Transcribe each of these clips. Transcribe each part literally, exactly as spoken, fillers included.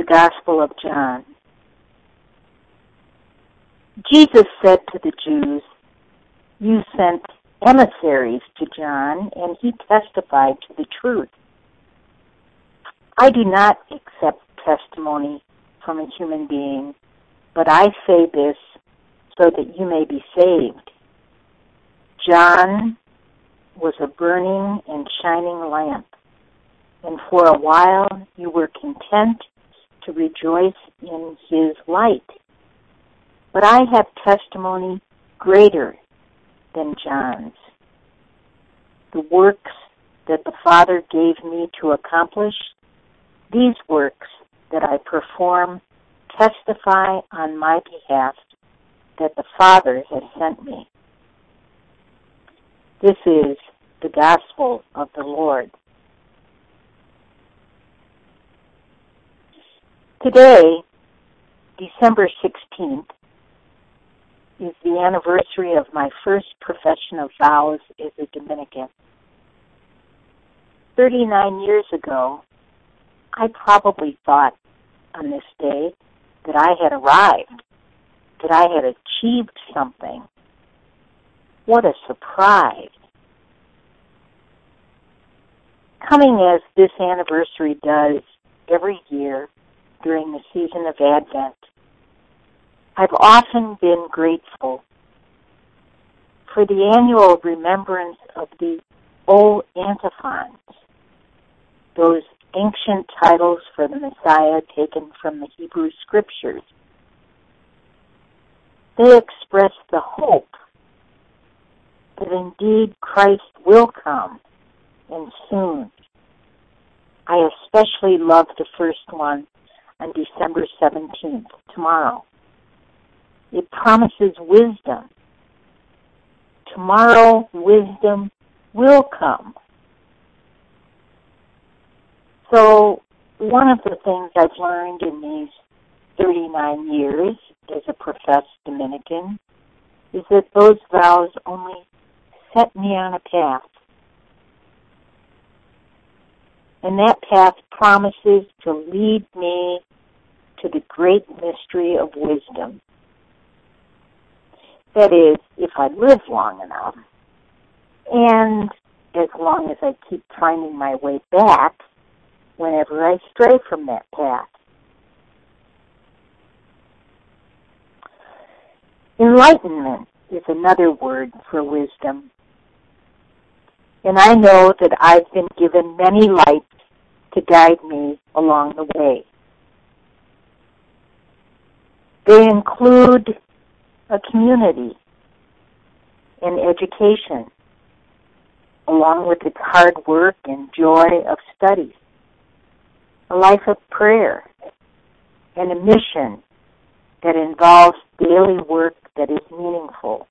Gospel of John. Jesus said to the Jews, "You sent emissaries to John, and he testified to the truth. I do not accept testimony from a human being, but I say this so that you may be saved. John was a burning and shining lamp, and for a while you were content to rejoice in his light. But I have testimony greater than John's. The works that the Father gave me to accomplish, these works that I perform testify on my behalf that the Father has sent me." This is the Gospel of the Lord. Today, December sixteenth, is the anniversary of my first profession of vows as a Dominican. Thirty-nine years ago, I probably thought on this day that I had arrived, that I had achieved something. What a surprise. Coming as this anniversary does every year during the season of Advent, I've often been grateful for the annual remembrance of the old antiphons, those ancient titles for the Messiah taken from the Hebrew Scriptures. They express the hope that indeed Christ will come, and soon. I especially love the first one on December seventeenth, tomorrow. It promises wisdom. Tomorrow, wisdom will come. So, one of the things I've learned in these thirty-nine years as a professed Dominican is that those vows only set me on a path. And that path promises to lead me to the great mystery of wisdom. That is, if I live long enough, and as long as I keep finding my way back whenever I stray from that path. Enlightenment is another word for wisdom. And I know that I've been given many lights to guide me along the way. They include a community and education, along with its hard work and joy of study, a life of prayer, and a mission that involves daily work that is meaningful.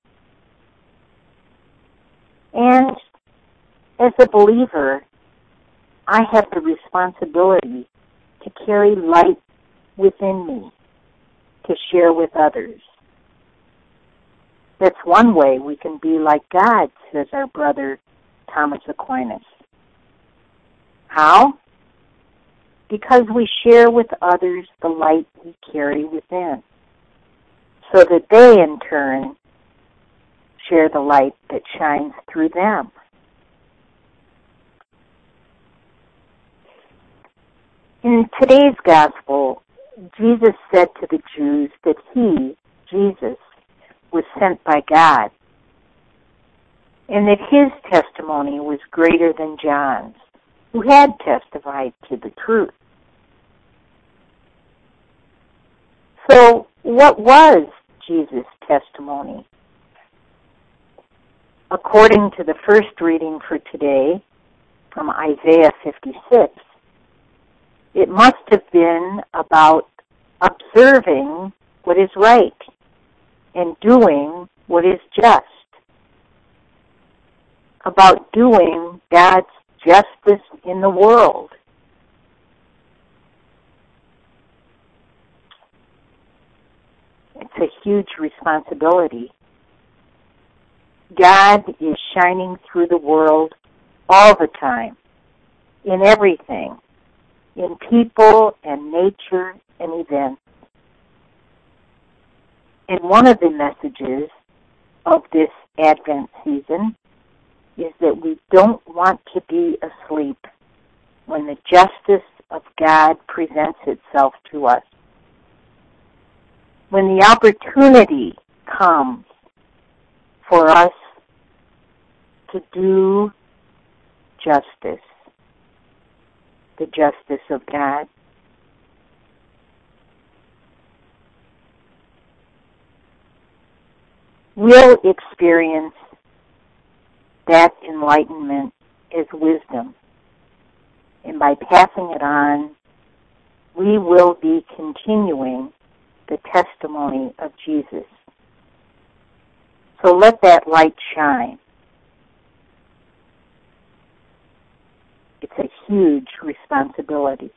And as a believer, I have the responsibility to carry light within me, to share with others. That's one way we can be like God, says our brother Thomas Aquinas. How? Because we share with others the light we carry within, so that they in turn share the light that shines through them. In today's gospel, Jesus said to the Jews that he, Jesus, was sent by God, and that his testimony was greater than John's, who had testified to the truth. So, what was Jesus' testimony? According to the first reading for today, from Isaiah fifty-six, it must have been about observing what is right and doing what is just, about doing God's justice in the world. It's a huge responsibility. God is shining through the world all the time, in everything, in people and nature and events. And one of the messages of this Advent season is that we don't want to be asleep when the justice of God presents itself to us. When the opportunity comes for us to do justice, the justice of God. We'll experience that enlightenment as wisdom. And by passing it on, we will be continuing the testimony of Jesus. So let that light shine. It's a huge responsibility.